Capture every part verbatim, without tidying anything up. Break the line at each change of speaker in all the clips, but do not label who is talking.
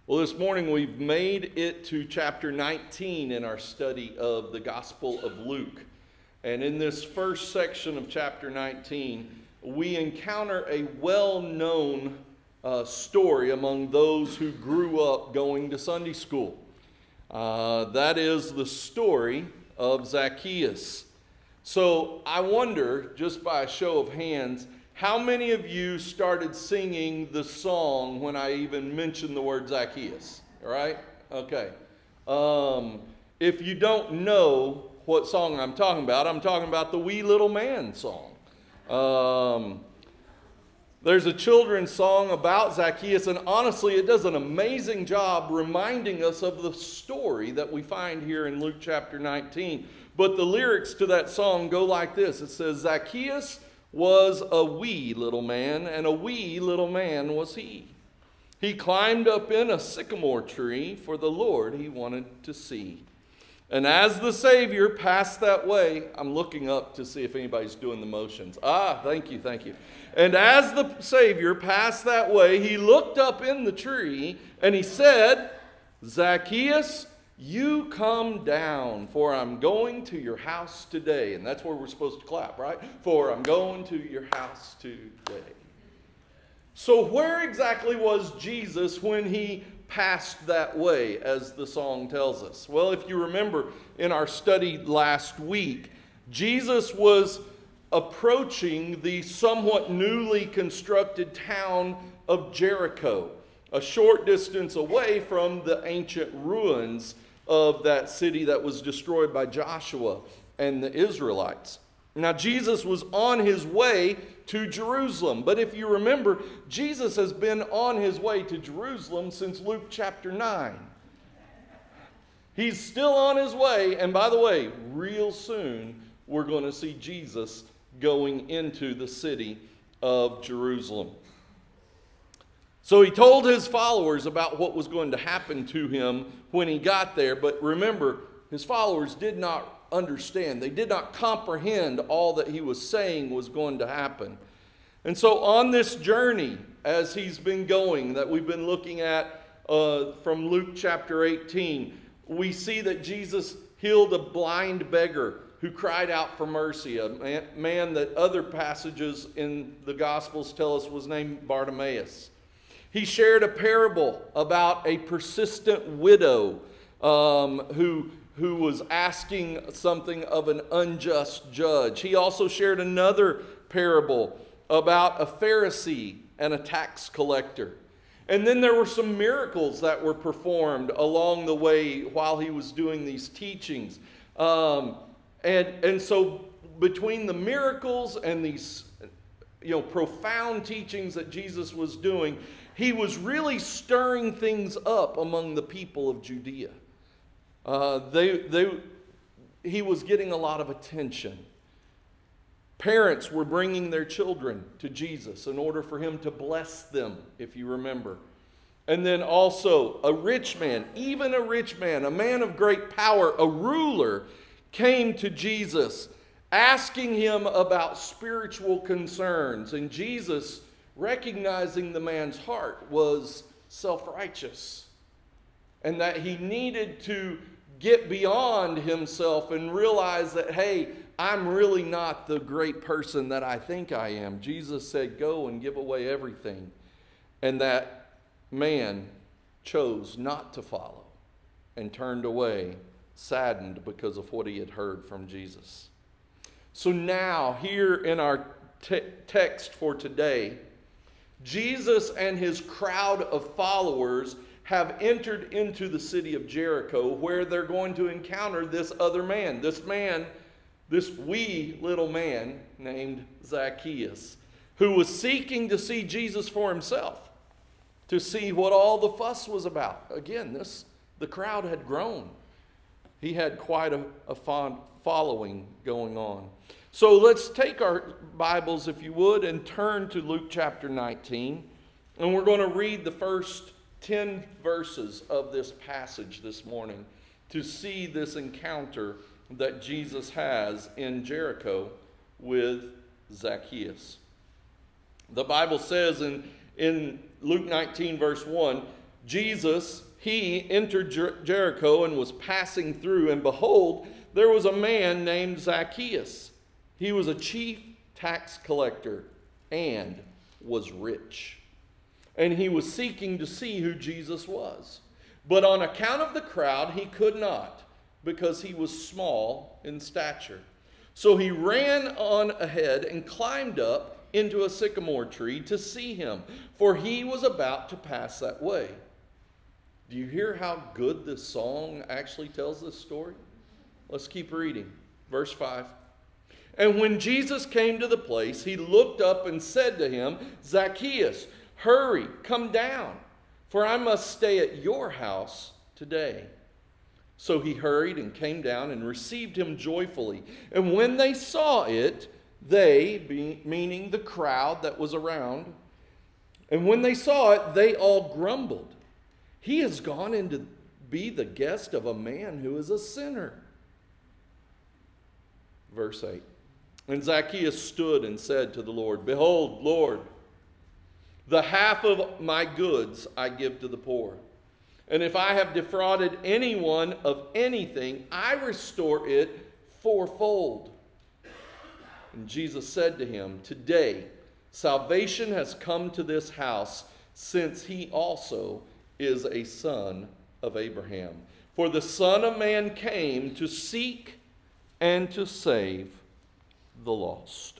Well, this morning we've made it to chapter nineteen in our study of the Gospel of Luke. And in this first section of chapter nineteen, we encounter a well-known uh, story among those who grew up going to Sunday school. Uh, that is the story of Zacchaeus. So I wonder, just by a show of hands, how many of you started singing the song when I even mentioned the word Zacchaeus? All right? Okay. Um, if you don't know what song I'm talking about, I'm talking about the Wee Little Man song. Um, there's a children's song about Zacchaeus, and honestly, it does an amazing job reminding us of the story that we find here in Luke chapter nineteen. But the lyrics to that song go like this. It says, Zacchaeus was a wee little man, and a wee little man was he. He climbed up in a sycamore tree, for the Lord he wanted to see. And as the Savior passed that way, I'm looking up to see if anybody's doing the motions. Ah, thank you, thank you. And as the Savior passed that way, he looked up in the tree, and he said, Zacchaeus, you come down, for I'm going to your house today. And that's where we're supposed to clap, right? For I'm going to your house today. So where exactly was Jesus when he passed that way, as the song tells us? Well, if you remember in our study last week, Jesus was approaching the somewhat newly constructed town of Jericho, a short distance away from the ancient ruins of that city that was destroyed by Joshua and the Israelites. Now, Jesus was on his way to Jerusalem. But if you remember, Jesus has been on his way to Jerusalem since Luke chapter nine. He's still on his way. And by the way, real soon, we're going to see Jesus going into the city of Jerusalem. So he told his followers about what was going to happen to him when he got there. But remember, his followers did not understand. They did not comprehend all that he was saying was going to happen. And so on this journey, as he's been going, that we've been looking at uh, from Luke chapter eighteen, we see that Jesus healed a blind beggar who cried out for mercy, a man, man that other passages in the Gospels tell us was named Bartimaeus. He shared a parable about a persistent widow um, who, who was asking something of an unjust judge. He also shared another parable about a Pharisee and a tax collector. And then there were some miracles that were performed along the way while he was doing these teachings. Um, and, and so between the miracles and these you know, profound teachings that Jesus was doing, he was really stirring things up among the people of Judea. Uh, they, they, he was getting a lot of attention. Parents were bringing their children to Jesus in order for him to bless them, if you remember. And then also a rich man, even a rich man, a man of great power, a ruler, came to Jesus asking him about spiritual concerns. And Jesus, recognizing the man's heart, was self-righteous, and that he needed to get beyond himself and realize that, hey, I'm really not the great person that I think I am. Jesus said, go and give away everything. And that man chose not to follow and turned away, saddened because of what he had heard from Jesus. So now, here in our te- text for today, Jesus and his crowd of followers have entered into the city of Jericho, where they're going to encounter this other man. This man, this wee little man named Zacchaeus, who was seeking to see Jesus for himself, to see what all the fuss was about. Again, this the crowd had grown. He had quite a, a fond following going on. So let's take our Bibles, if you would, and turn to Luke chapter nineteen. And we're going to read the first ten verses of this passage this morning to see this encounter that Jesus has in Jericho with Zacchaeus. The Bible says in, in Luke nineteen, verse one, Jesus, he entered Jer- Jericho and was passing through, and behold, there was a man named Zacchaeus. He was a chief tax collector and was rich. And he was seeking to see who Jesus was. But on account of the crowd, he could not, because he was small in stature. So he ran on ahead and climbed up into a sycamore tree to see him, for he was about to pass that way. Do you hear how good this song actually tells this story? Let's keep reading. Verse five. And when Jesus came to the place, he looked up and said to him, Zacchaeus, hurry, come down, for I must stay at your house today. So he hurried and came down and received him joyfully. And when they saw it, they, be, meaning the crowd that was around, and when they saw it, they all grumbled. He has gone in to be the guest of a man who is a sinner. Verse eight. And Zacchaeus stood and said to the Lord, Behold, Lord, the half of my goods I give to the poor. And if I have defrauded anyone of anything, I restore it fourfold. And Jesus said to him, Today salvation has come to this house, since he also is a son of Abraham. For the Son of Man came to seek and to save the lost.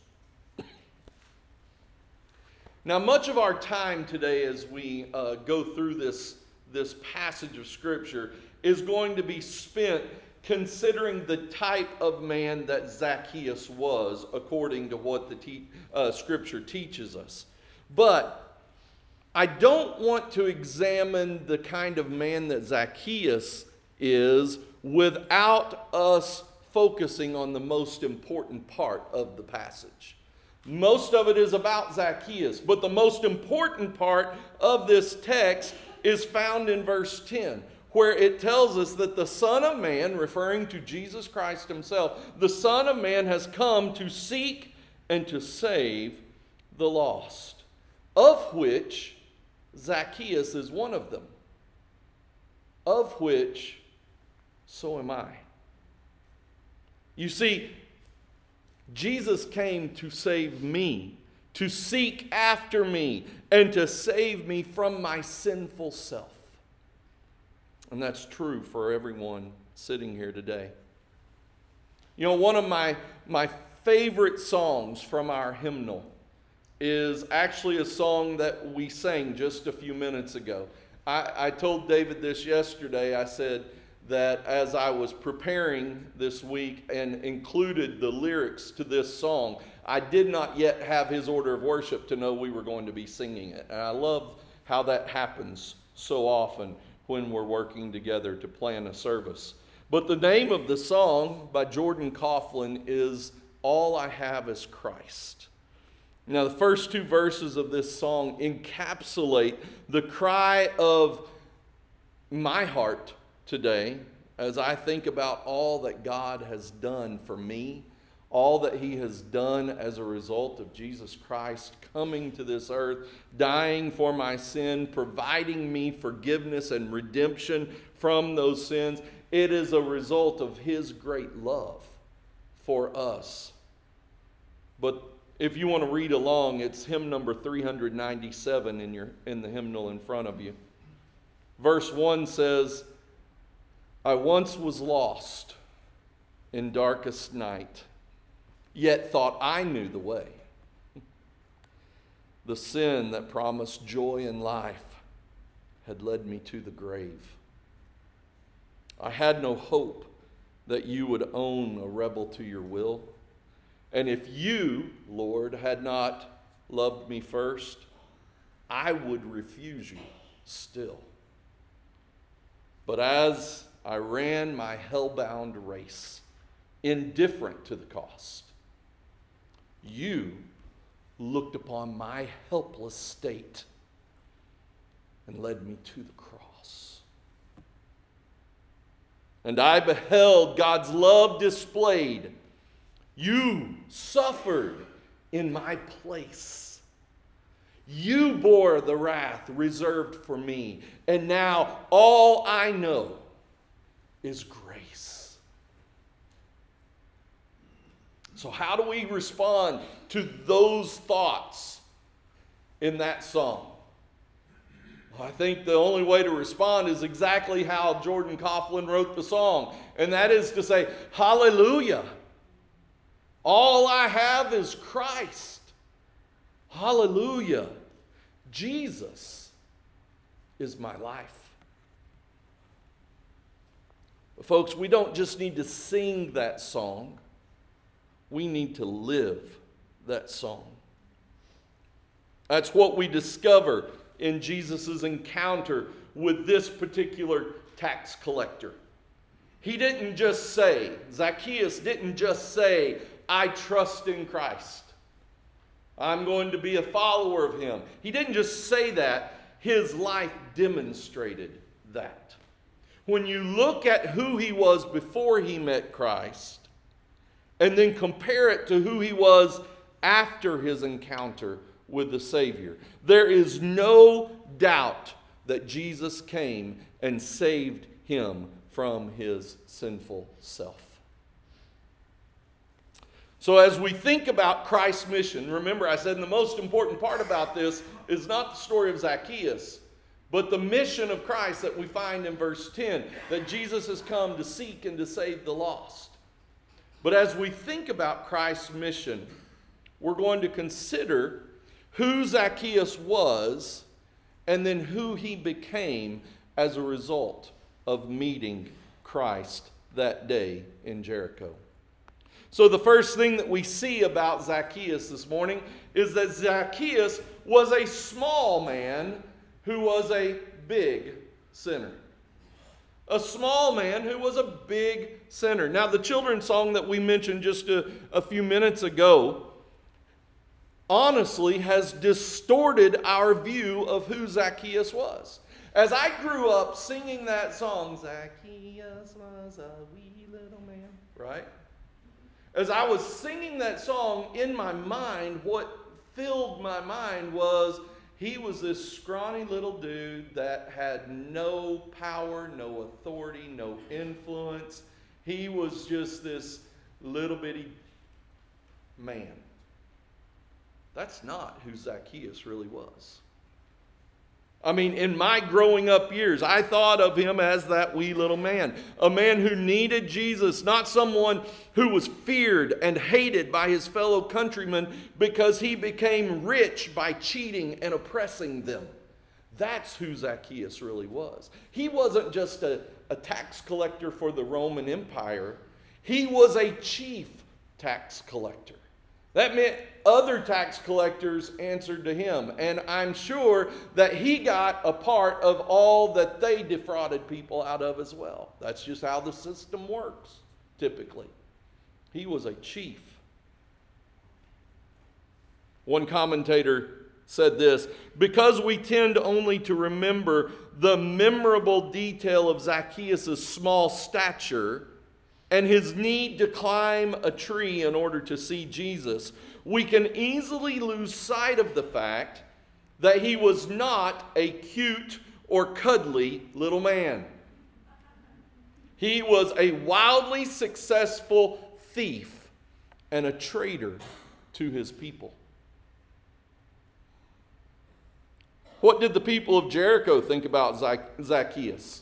Now, much of our time today as we uh, go through this, this passage of Scripture is going to be spent considering the type of man that Zacchaeus was, according to what the te- uh, Scripture teaches us. But I don't want to examine the kind of man that Zacchaeus is without us focusing on the most important part of the passage. Most of it is about Zacchaeus, but the most important part of this text is found in verse ten, where it tells us that the Son of Man, referring to Jesus Christ himself, the Son of Man has come to seek and to save the lost, of which Zacchaeus is one of them, of which so am I. You see, Jesus came to save me, to seek after me, and to save me from my sinful self. And that's true for everyone sitting here today. You know, one of my, my favorite songs from our hymnal is actually a song that we sang just a few minutes ago. I, I told David this yesterday. I said that as I was preparing this week and included the lyrics to this song, I did not yet have his order of worship to know we were going to be singing it. And I love how that happens so often when we're working together to plan a service. But the name of the song by Jordan Coughlin is All I Have Is Christ. Now, the first two verses of this song encapsulate the cry of my heart today as I think about all that God has done for me, all that he has done as a result of Jesus Christ coming to this earth, dying for my sin, providing me forgiveness and redemption from those sins. It is a result of his great love for us. But if you want to read along, it's hymn number three ninety-seven in your in the hymnal in front of you. Verse one says, I once was lost in darkest night, yet thought I knew the way. The sin that promised joy and life had led me to the grave. I had no hope that you would own a rebel to your will. And if you, Lord, had not loved me first, I would refuse you still. But as I ran my hell-bound race, indifferent to the cost, you looked upon my helpless state and led me to the cross. And I beheld God's love displayed. You suffered in my place. You bore the wrath reserved for me. And now all I know is grace. So how do we respond to those thoughts in that song? Well, I think the only way to respond is exactly how Jordan Coughlin wrote the song. And that is to say, hallelujah. All I have is Christ. Hallelujah. Jesus is my life. But folks, we don't just need to sing that song. We need to live that song. That's what we discover in Jesus' encounter with this particular tax collector. He didn't just say, Zacchaeus didn't just say, I trust in Christ. I'm going to be a follower of him. He didn't just say that. His life demonstrated that. When you look at who he was before he met Christ, and then compare it to who he was after his encounter with the Savior, there is no doubt that Jesus came and saved him from his sinful self. So as we think about Christ's mission, remember I said the most important part about this is not the story of Zacchaeus, but the mission of Christ that we find in verse ten, that Jesus has come to seek and to save the lost. But as we think about Christ's mission, we're going to consider who Zacchaeus was and then who he became as a result of meeting Christ that day in Jericho. So the first thing that we see about Zacchaeus this morning is that Zacchaeus was a small man who was a big sinner. A small man who was a big sinner. Now, the children's song that we mentioned just a, a few minutes ago honestly has distorted our view of who Zacchaeus was. As I grew up singing that song, Zacchaeus was a wee little man, right? As I was singing that song in my mind, what filled my mind was he was this scrawny little dude that had no power, no authority, no influence. He was just this little bitty man. That's not who Zacchaeus really was. I mean, in my growing up years, I thought of him as that wee little man. A man who needed Jesus, not someone who was feared and hated by his fellow countrymen because he became rich by cheating and oppressing them. That's who Zacchaeus really was. He wasn't just a, a tax collector for the Roman Empire. He was a chief tax collector. That meant other tax collectors answered to him. And I'm sure that he got a part of all that they defrauded people out of as well. That's just how the system works, typically. He was a chief. One commentator said this, because we tend only to remember the memorable detail of Zacchaeus' small stature and his need to climb a tree in order to see Jesus, we can easily lose sight of the fact that he was not a cute or cuddly little man. He was a wildly successful thief and a traitor to his people. What did the people of Jericho think about Zac- Zacchaeus?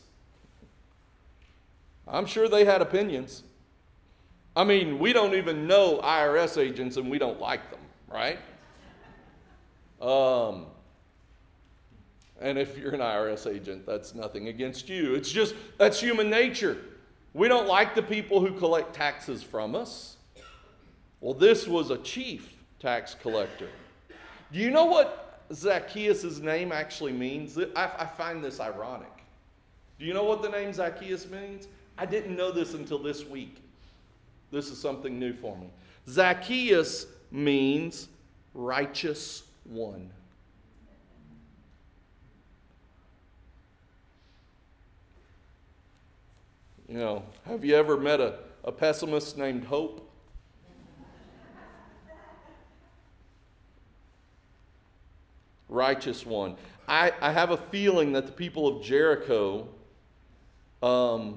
I'm sure they had opinions. I mean, we don't even know I R S agents and we don't like them, right? Um, and if you're an I R S agent, that's nothing against you. It's just, that's human nature. We don't like the people who collect taxes from us. Well, this was a chief tax collector. Do you know what Zacchaeus' name actually means? I, I find this ironic. Do you know what the name Zacchaeus means? I didn't know this until this week. This is something new for me. Zacchaeus means righteous one. You know, have you ever met a, a pessimist named Hope? righteous one. I, I have a feeling that the people of Jericho um,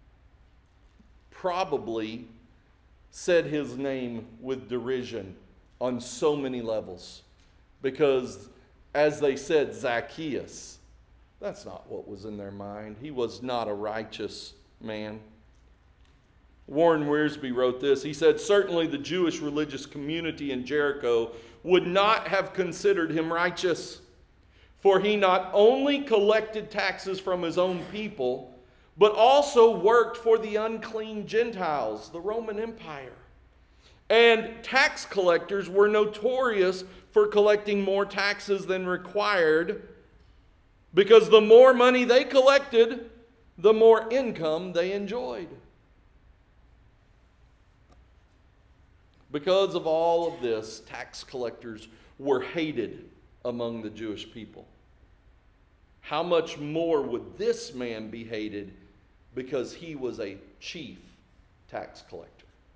probably said his name with derision on so many levels. Because as they said, Zacchaeus, that's not what was in their mind. He was not a righteous man. Warren Wiersbe wrote this. He said, certainly the Jewish religious community in Jericho would not have considered him righteous, for he not only collected taxes from his own people, but also worked for the unclean Gentiles, the Roman Empire. And tax collectors were notorious for collecting more taxes than required, because the more money they collected, the more income they enjoyed. Because of all of this, tax collectors were hated among the Jewish people. How much more would this man be hated because he was a chief tax collector?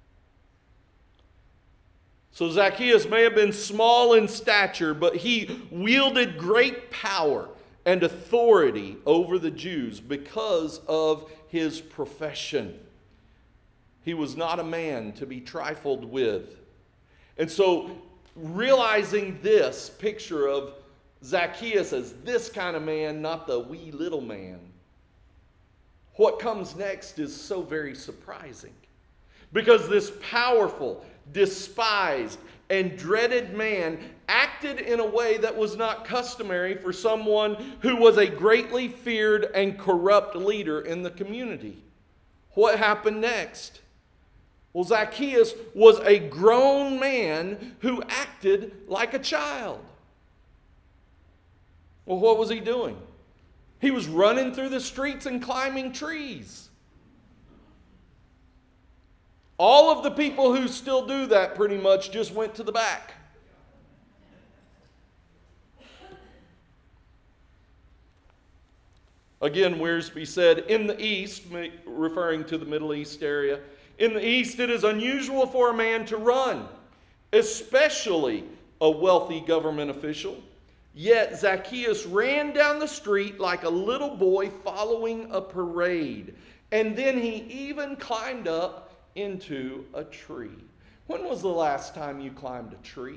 So Zacchaeus may have been small in stature, but he wielded great power and authority over the Jews because of his profession. He was not a man to be trifled with. And so, realizing this picture of Zacchaeus as this kind of man, not the wee little man, what comes next is so very surprising. Because this powerful, despised, and dreaded man acted in a way that was not customary for someone who was a greatly feared and corrupt leader in the community. What happened next? Well, Zacchaeus was a grown man who acted like a child. Well, what was he doing? He was running through the streets and climbing trees. All of the people who still do that pretty much just went to the back. Again, Wiersbe said, in the East, referring to the Middle East area, in the East it is unusual for a man to run, especially a wealthy government official. Yet Zacchaeus ran down the street like a little boy following a parade. And then he even climbed up into a tree. When was the last time you climbed a tree?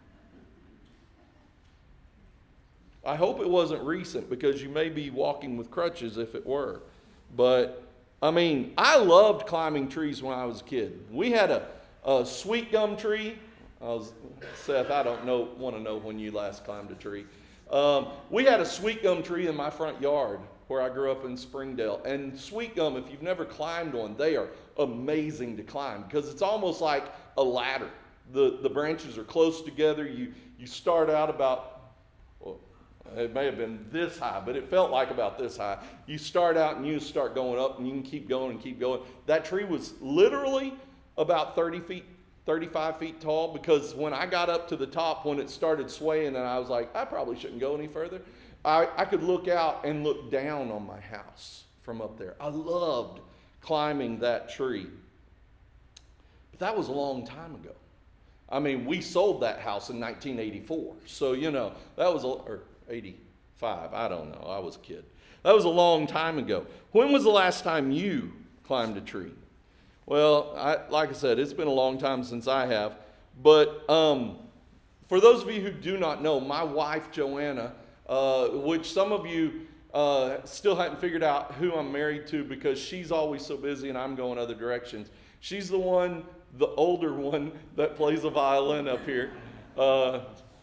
I hope it wasn't recent, because you may be walking with crutches if it were. But, I mean, I loved climbing trees when I was a kid. We had a, a sweet gum tree. I was, Seth, I don't know, want to know when you last climbed a tree. Um, we had a sweet gum tree in my front yard where I grew up in Springdale. And sweet gum, if you've never climbed one, they are amazing to climb because it's almost like a ladder. The, the branches are close together. You, you start out about, well, it may have been this high, but it felt like about this high. You start out and you start going up and you can keep going and keep going. That tree was literally about thirty feet, thirty-five feet tall, because when I got up to the top, when it started swaying and I was like, I probably shouldn't go any further, I, I could look out and look down on my house from up there. I loved climbing that tree. But that was a long time ago. I mean, we sold that house in nineteen eighty-four. So, you know, that was, a, or eighty-five, I don't know, I was a kid. That was a long time ago. When was the last time you climbed a tree? Well, I, like I said, it's been a long time since I have. But um, for those of you who do not know, my wife, Joanna, uh, which some of you uh, still haven't figured out who I'm married to because she's always so busy and I'm going other directions. She's the one, the older one, that plays the violin up here. Uh,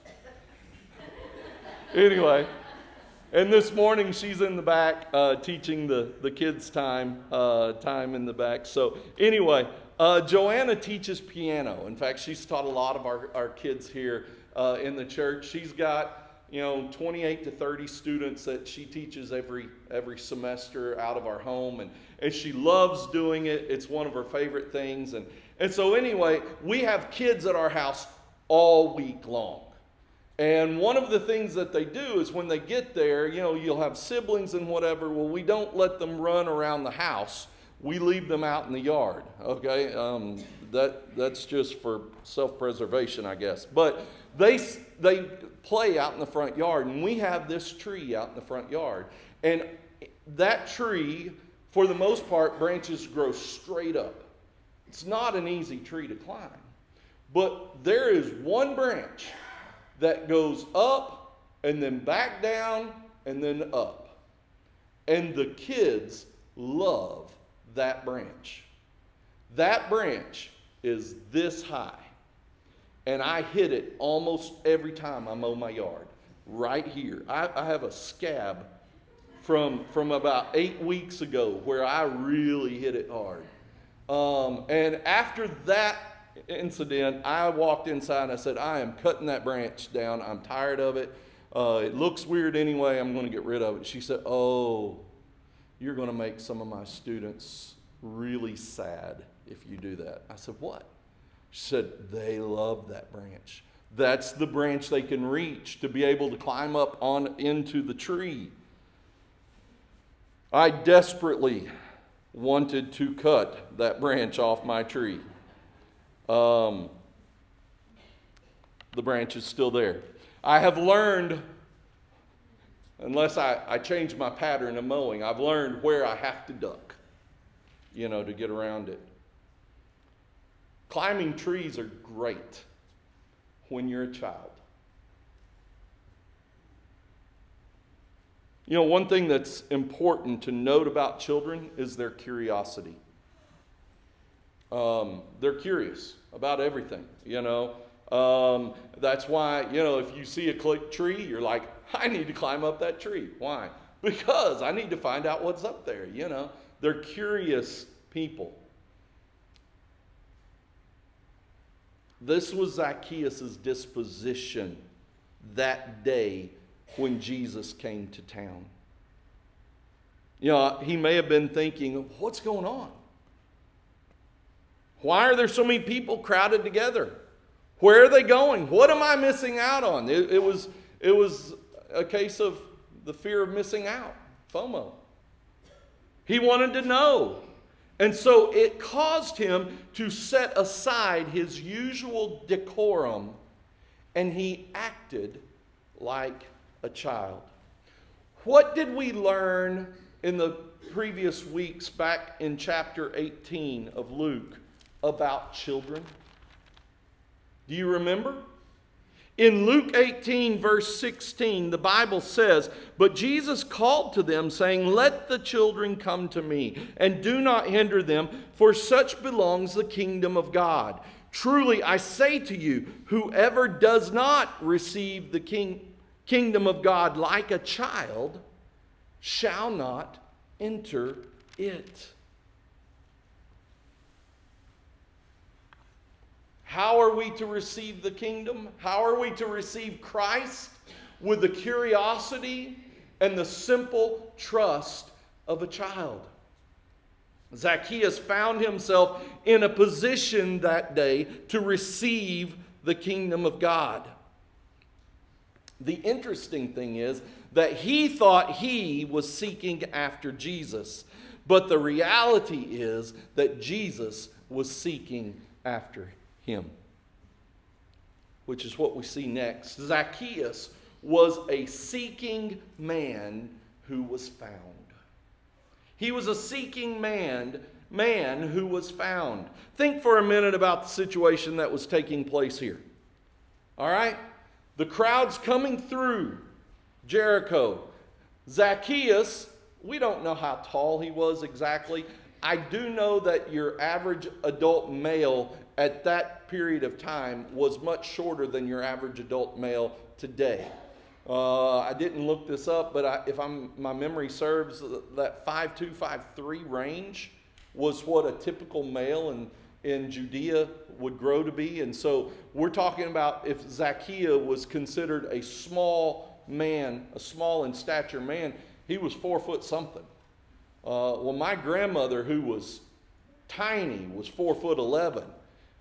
anyway, and this morning she's in the back uh, teaching the, the kids time, uh, time in the back. So anyway, uh, Joanna teaches piano. In fact, she's taught a lot of our, our kids here uh, in the church. She's got, you know, twenty-eight to thirty students that she teaches every every semester out of our home. And, and she loves doing it. It's one of her favorite things. And, and so anyway, we have kids at our house all week long. And one of the things that they do is when they get there, you know, you'll have siblings and whatever. Well, we don't let them run around the house. we leave them out in the yard, okay? Um, that that's just for self-preservation, I guess. But they they play out in the front yard, and we have this tree out in the front yard. And that tree, for the most part, branches grow straight up. It's not an easy tree to climb. But there is one branch that goes up and then back down and then up. And the kids love that branch. That branch is this high. And I hit it almost every time I mow my yard. Right here. I, I have a scab from, from about eight weeks ago where I really hit it hard. Um, and after that incident, I walked inside and I said, I am cutting that branch down. I'm tired of it. Uh, it looks weird anyway. I'm going to get rid of it. She said, oh, you're going to make some of my students really sad if you do that. I said, what? She said, they love that branch. That's the branch they can reach to be able to climb up on into the tree. I desperately wanted to cut that branch off my tree. Um, the branch is still there. I have learned, unless I, I change my pattern of mowing, I've learned where I have to duck, you know, to get around it. Climbing trees are great when you're a child. You know, one thing that's important to note about children is their curiosity. Um, they're curious about everything, you know. Um, that's why, you know, if you see a click tree, you're like, I need to climb up that tree. Why? Because I need to find out what's up there, you know. They're curious people. This was Zacchaeus' disposition that day when Jesus came to town. You know, he may have been thinking, what's going on? Why are there so many people crowded together? Where are they going? What am I missing out on? It, it was, it was a case of the fear of missing out, FOMO. He wanted to know. And so it caused him to set aside his usual decorum, and he acted like a child. What did we learn in the previous weeks back in chapter eighteen of Luke about children? Do you remember? In Luke eighteen, verse sixteen, the Bible says, but Jesus called to them, saying, let the children come to me, and do not hinder them, for such belongs the kingdom of God. Truly, I say to you, whoever does not receive the king, kingdom of God like a child shall not enter it. How are we to receive the kingdom? How are we to receive Christ? With the curiosity and the simple trust of a child. Zacchaeus found himself in a position that day to receive the kingdom of God. The interesting thing is that he thought he was seeking after Jesus, but the reality is that Jesus was seeking after him, which is what we see next. Zacchaeus was a seeking man who was found. He was a seeking man, man who was found. Think for a minute about the situation that was taking place here. All right? The crowd's coming through Jericho. Zacchaeus, we don't know how tall he was exactly. I do know that your average adult male at that period of time was much shorter than your average adult male today. Uh, I didn't look this up, but I, if I'm, my memory serves, that five two, five three range was what a typical male in, in Judea would grow to be. And so we're talking about if Zacchaeus was considered a small man, a small in stature man, he was four foot something. Uh, well, my grandmother, who was tiny, was four foot eleven.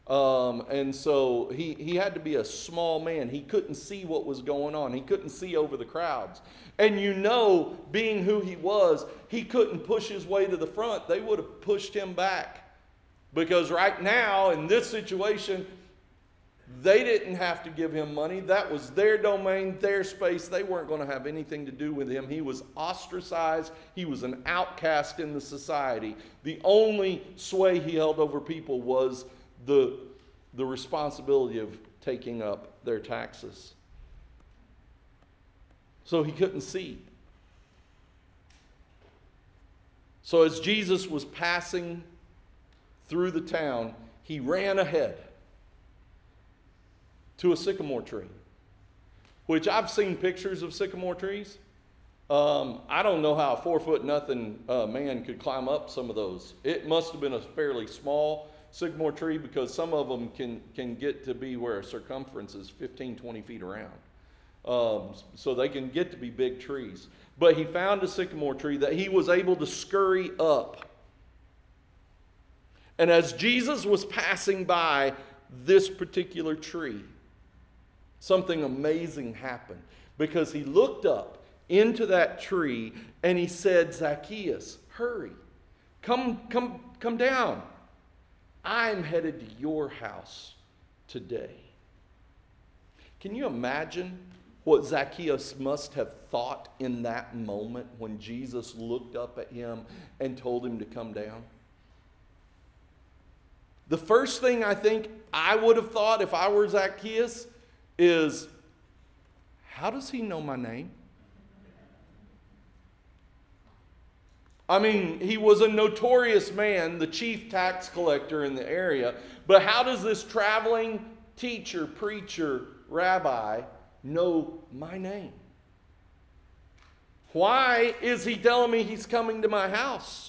Um, and so he, he had to be a small man. He couldn't see what was going on. He couldn't see over the crowds. And you know, being who he was, he couldn't push his way to the front. They would have pushed him back. Because right now, in this situation, they didn't have to give him money. That was their domain, their space. They weren't going to have anything to do with him. He was ostracized. He was an outcast in the society. The only sway he held over people was the, the responsibility of taking up their taxes. So he couldn't see. So as Jesus was passing through the town, he ran ahead to a sycamore tree, which I've seen pictures of sycamore trees. Um, I don't know how a four foot nothing uh, man could climb up some of those. It must have been a fairly small sycamore tree, because some of them can, can get to be where a circumference is fifteen, twenty feet around. Um, so they can get to be big trees. But he found a sycamore tree that he was able to scurry up. And as Jesus was passing by this particular tree, something amazing happened, because he looked up into that tree and he said, "Zacchaeus, hurry, come, come, come down. I'm headed to your house today." Can you imagine what Zacchaeus must have thought in that moment when Jesus looked up at him and told him to come down? The first thing I think I would have thought if I were Zacchaeus is, how does he know my name? I mean, he was a notorious man, the chief tax collector in the area. But how does this traveling teacher, preacher, rabbi know my name? Why is he telling me he's coming to my house?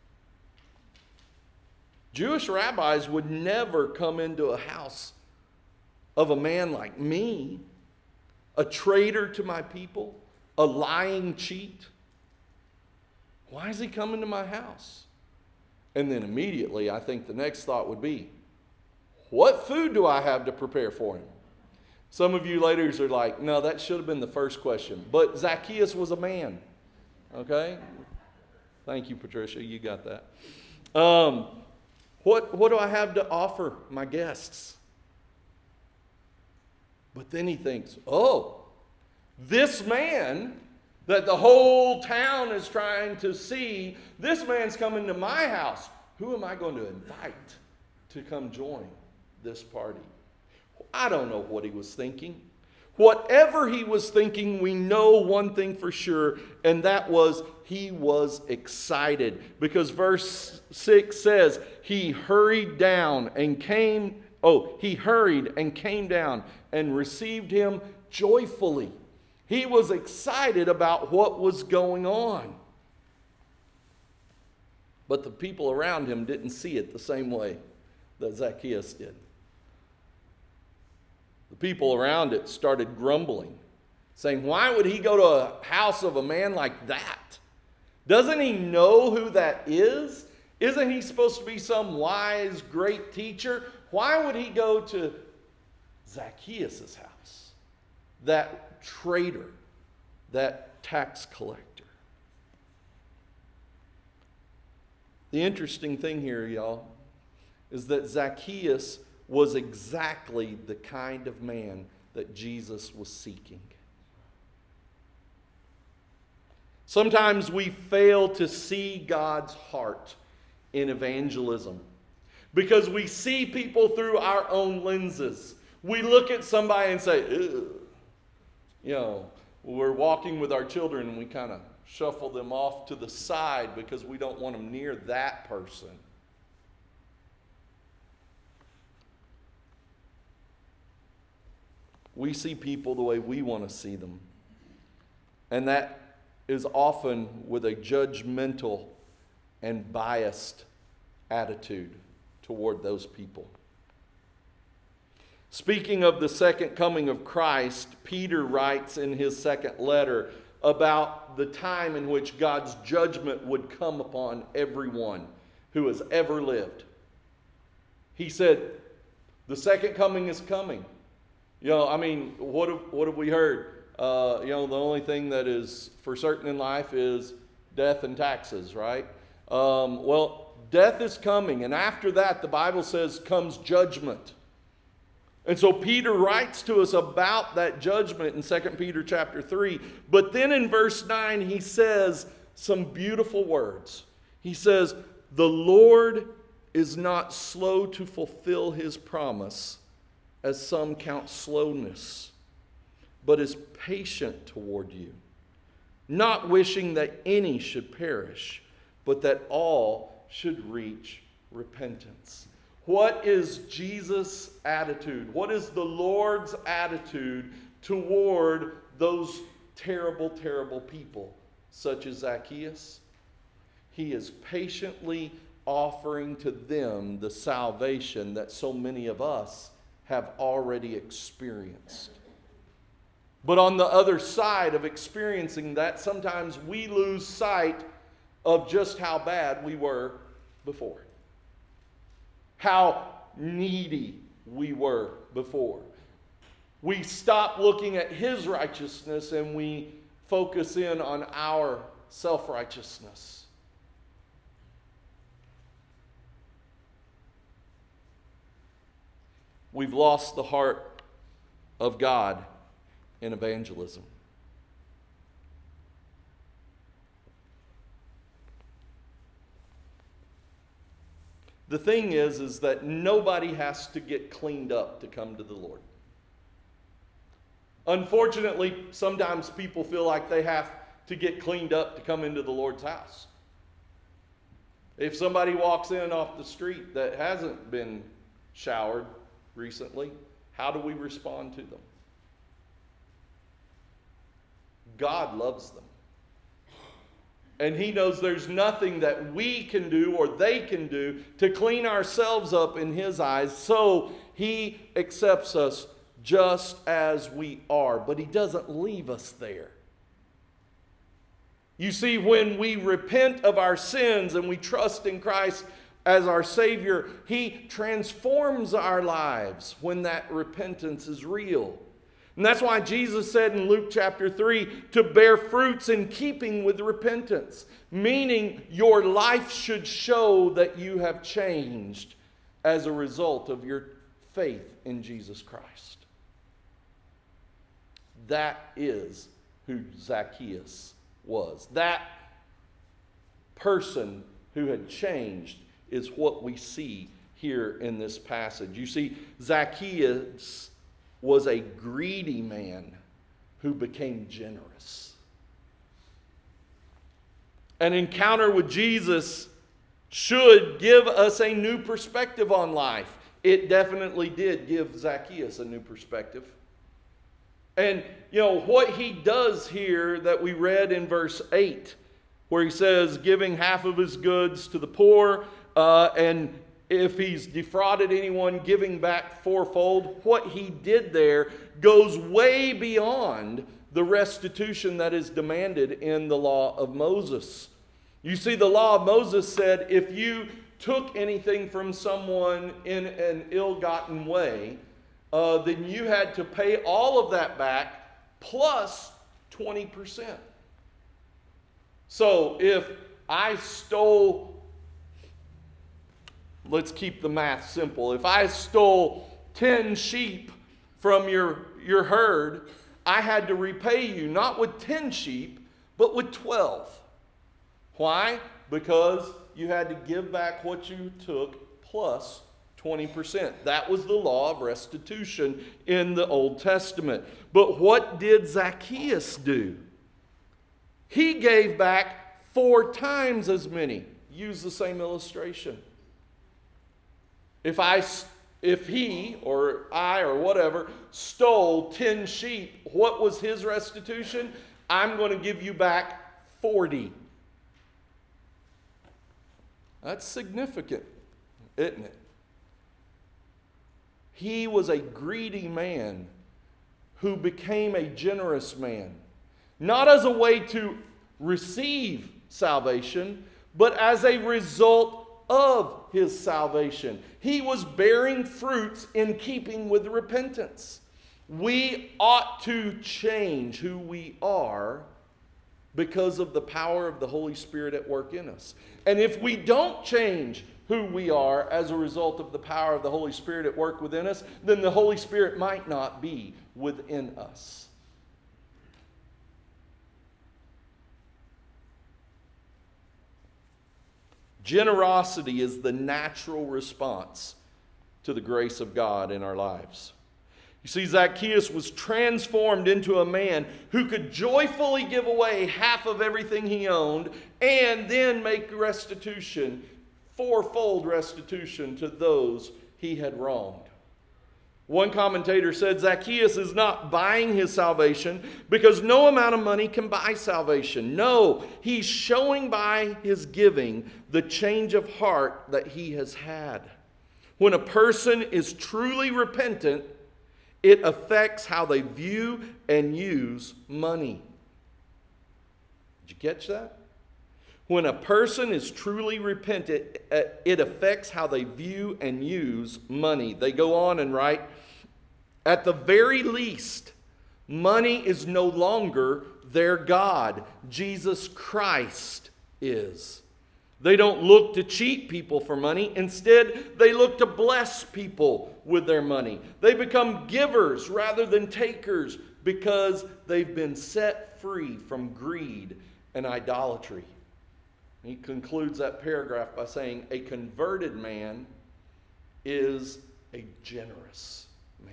Jewish rabbis would never come into a house of a man like me, a traitor to my people, a lying cheat. Why is he coming to my house? And then immediately, I think the next thought would be, what food do I have to prepare for him? Some of you ladies are like, no, that should have been the first question. But Zacchaeus was a man. Okay? Thank you, Patricia. You got that. Um, what, what do I have to offer my guests? But then he thinks, oh, this man that the whole town is trying to see, this man's coming to my house. Who am I going to invite to come join this party? I don't know what he was thinking. Whatever he was thinking, we know one thing for sure, and that was he was excited. Because verse six says, he hurried down and came, oh, he hurried and came down and received him joyfully. He was excited about what was going on. But the people around him didn't see it the same way that Zacchaeus did. The people around it started grumbling, saying, why would he go to a house of a man like that? Doesn't he know who that is? Isn't he supposed to be some wise, great teacher? Why would he go to Zacchaeus' house? That traitor, that tax collector. The interesting thing here, y'all, is that Zacchaeus was exactly the kind of man that Jesus was seeking. Sometimes we fail to see God's heart in evangelism because we see people through our own lenses. We look at somebody and say, ew. You know, we're walking with our children and we kind of shuffle them off to the side because we don't want them near that person. We see people the way we want to see them. And that is often with a judgmental and biased attitude toward those people. Speaking of the second coming of Christ, Peter writes in his second letter about the time in which God's judgment would come upon everyone who has ever lived. He said, The second coming is coming. You know, I mean, what have, what have we heard? Uh, you know, the only thing that is for certain in life is death and taxes, right? Um, well, death is coming, and after that, the Bible says, comes judgment. And so Peter writes to us about that judgment in Second Peter chapter three. But then in verse nine, he says some beautiful words. He says, the Lord is not slow to fulfill his promise, as some count slowness, but is patient toward you, not wishing that any should perish, but that all should reach repentance. What is Jesus' attitude? What is the Lord's attitude toward those terrible, terrible people, such as Zacchaeus? He is patiently offering to them the salvation that so many of us have already experienced. But on the other side of experiencing that, sometimes we lose sight of just how bad we were before. How needy we were before. We stop looking at his righteousness and we focus in on our self-righteousness. We've lost the heart of God in evangelism. The thing is, is that nobody has to get cleaned up to come to the Lord. Unfortunately, sometimes people feel like they have to get cleaned up to come into the Lord's house. If somebody walks in off the street that hasn't been showered recently, how do we respond to them? God loves them. And he knows there's nothing that we can do or they can do to clean ourselves up in his eyes. So he accepts us just as we are. But he doesn't leave us there. You see, when we repent of our sins and we trust in Christ as our Savior, he transforms our lives when that repentance is real. And that's why Jesus said in Luke chapter three to bear fruits in keeping with repentance. Meaning your life should show that you have changed as a result of your faith in Jesus Christ. That is who Zacchaeus was. That person who had changed is what we see here in this passage. You see, Zacchaeus was a greedy man who became generous. An encounter with Jesus should give us a new perspective on life. It definitely did give Zacchaeus a new perspective. And, you know, what he does here that we read in verse eight, where he says, giving half of his goods to the poor, uh, and if he's defrauded anyone, giving back fourfold. What he did there goes way beyond the restitution that is demanded in the law of Moses. You see, the law of Moses said if you took anything from someone in an ill-gotten way, uh, then you had to pay all of that back plus twenty percent. So if I stole... Let's keep the math simple. If I stole ten sheep from your, your herd, I had to repay you not with ten sheep, but with twelve. Why? Because you had to give back what you took plus twenty percent. That was the law of restitution in the Old Testament. But what did Zacchaeus do? He gave back four times as many. Use the same illustration. If I, if he or I or whatever stole ten sheep, what was his restitution? I'm going to give you back forty. That's significant, isn't it? He was a greedy man who became a generous man. Not as a way to receive salvation, but as a result of his salvation. He was bearing fruits in keeping with repentance. We ought to change who we are because of the power of the Holy Spirit at work in us. And if we don't change who we are as a result of the power of the Holy Spirit at work within us, then the Holy Spirit might not be within us. Generosity is the natural response to the grace of God in our lives. You see, Zacchaeus was transformed into a man who could joyfully give away half of everything he owned and then make restitution, fourfold restitution to those he had wronged. One commentator said Zacchaeus is not buying his salvation because no amount of money can buy salvation. No, he's showing by his giving the change of heart that he has had. When a person is truly repentant, it affects how they view and use money. Did you catch that? When a person is truly repentant, it affects how they view and use money. They go on and write, at the very least, money is no longer their God. Jesus Christ is. They don't look to cheat people for money. Instead, they look to bless people with their money. They become givers rather than takers because they've been set free from greed and idolatry. He concludes that paragraph by saying, a converted man is a generous man.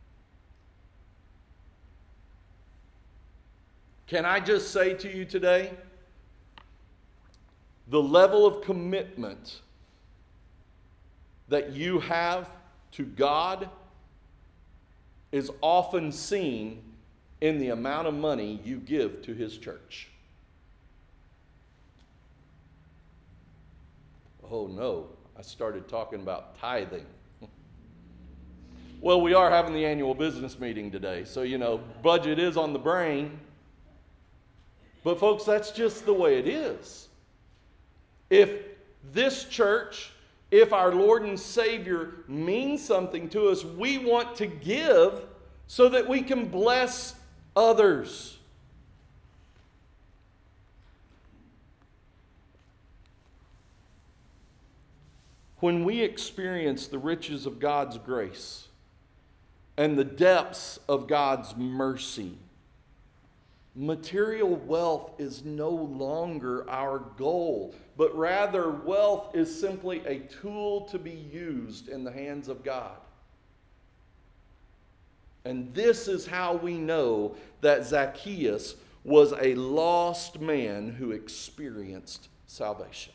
Can I just say to you today, the level of commitment that you have to God is often seen in the amount of money you give to His church. Oh no, I started talking about tithing. Well, we are having the annual business meeting today, so you know, budget is on the brain. But folks, that's just the way it is. If this church, if our Lord and Savior means something to us, we want to give so that we can bless others. When we experience the riches of God's grace and the depths of God's mercy, material wealth is no longer our goal, but rather wealth is simply a tool to be used in the hands of God. And this is how we know that Zacchaeus was a lost man who experienced salvation.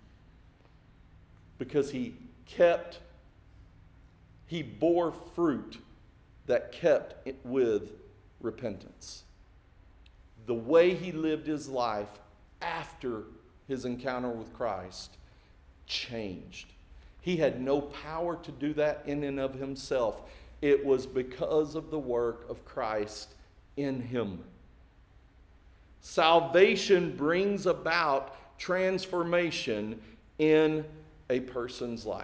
Because he kept, he bore fruit that kept it with repentance. The way he lived his life after his encounter with Christ changed. He had no power to do that in and of himself. It was because of the work of Christ in him. Salvation brings about transformation in a person's life.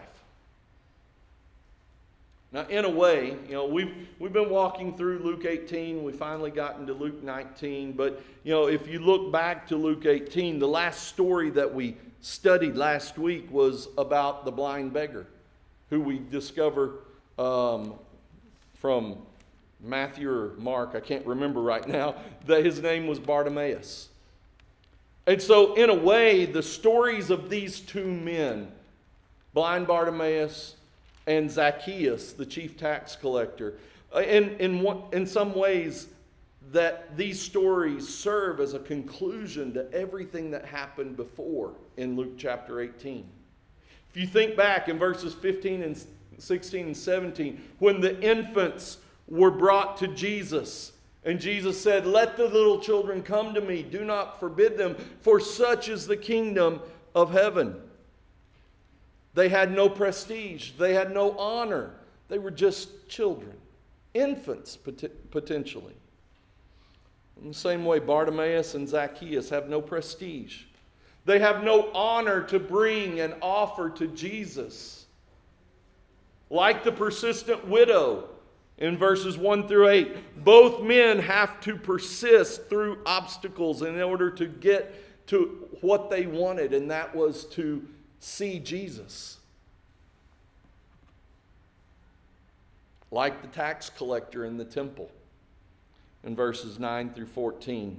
Now, in a way, you know, we've, we've been walking through Luke eighteen. We finally got into Luke nineteen. But, you know, if you look back to Luke eighteen, the last story that we studied last week was about the blind beggar, who we discover um, from Matthew or Mark, I can't remember right now, that his name was Bartimaeus. And so, in a way, the stories of these two men, blind Bartimaeus and Zacchaeus, the chief tax collector, in, in, one, in some ways, that these stories serve as a conclusion to everything that happened before in Luke chapter eighteen. If you think back in verses fifteen and sixteen and seventeen, when the infants were brought to Jesus, and Jesus said, "Let the little children come to me, do not forbid them, for such is the kingdom of heaven." They had no prestige. They had no honor. They were just children, infants potentially. In the same way, Bartimaeus and Zacchaeus have no prestige. They have no honor to bring and offer to Jesus. Like the persistent widow in verses one through eight, both men have to persist through obstacles in order to get to what they wanted, and that was to see Jesus. Like the tax collector in the temple in verses nine through fourteen.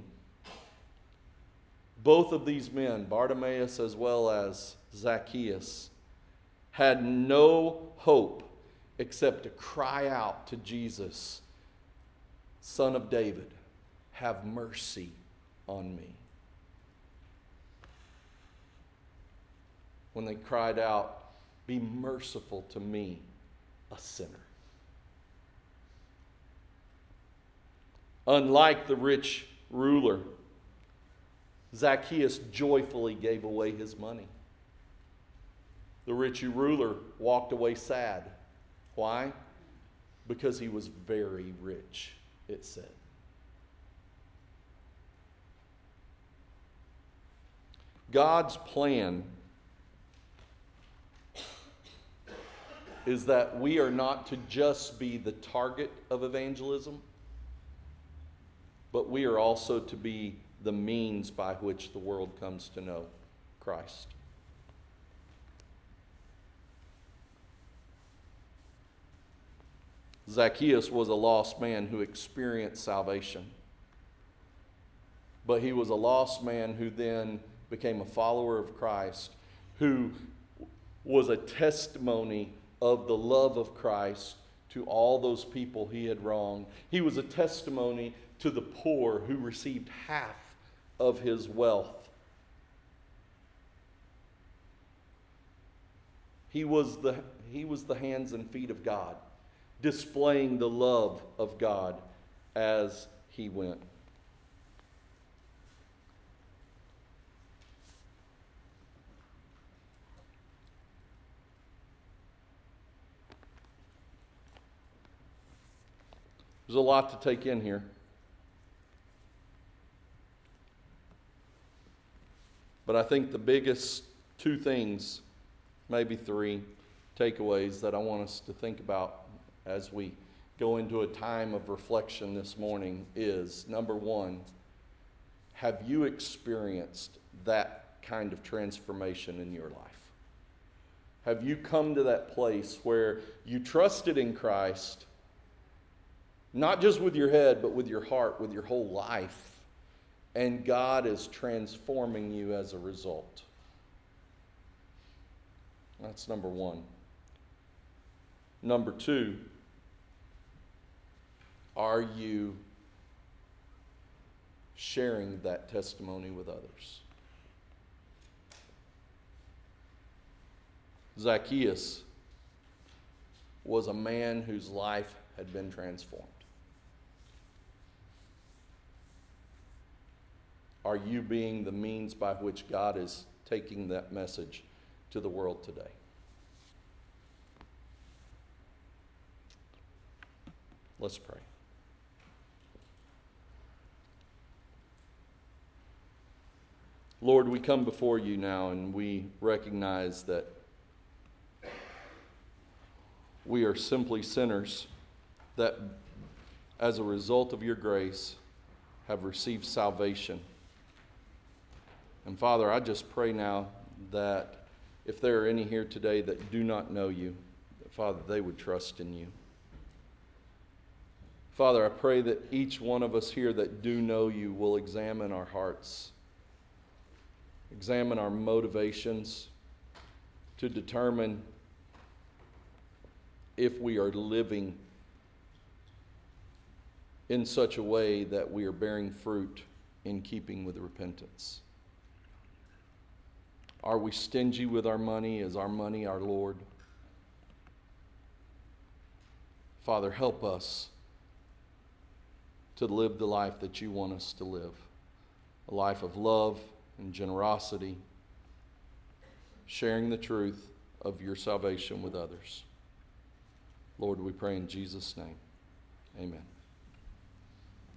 Both of these men, Bartimaeus as well as Zacchaeus, had no hope except to cry out to Jesus, Son of David, have mercy on me. When they cried out, be merciful to me, a sinner. Unlike the rich ruler, Zacchaeus joyfully gave away his money. The rich ruler walked away sad. Why? Because he was very rich, it said. God's plan is that we are not to just be the target of evangelism, but we are also to be the means by which the world comes to know Christ. Zacchaeus was a lost man who experienced salvation. But he was a lost man who then became a follower of Christ, who was a testimony of the love of Christ to all those people he had wronged. He was a testimony to the poor who received half of his wealth. He was the, he was the hands and feet of God, displaying the love of God as he went. There's a lot to take in here. But I think the biggest two things, maybe three takeaways that I want us to think about as we go into a time of reflection this morning is, number one, have you experienced that kind of transformation in your life? Have you come to that place where you trusted in Christ, not just with your head, but with your heart, with your whole life, and God is transforming you as a result? That's number one. Number two, are you sharing that testimony with others? Zacchaeus was a man whose life had been transformed. Are you being the means by which God is taking that message to the world today? Let's pray. Lord, we come before you now and we recognize that we are simply sinners that, as a result of your grace, have received salvation. And Father, I just pray now that if there are any here today that do not know you, that, Father, they would trust in you. Father, I pray that each one of us here that do know you will examine our hearts, examine our motivations to determine if we are living in such a way that we are bearing fruit in keeping with repentance. Are we stingy with our money? Is our money our Lord? Father, help us to live the life that you want us to live. A life of love and generosity, sharing the truth of your salvation with others. Lord, we pray in Jesus' name. Amen.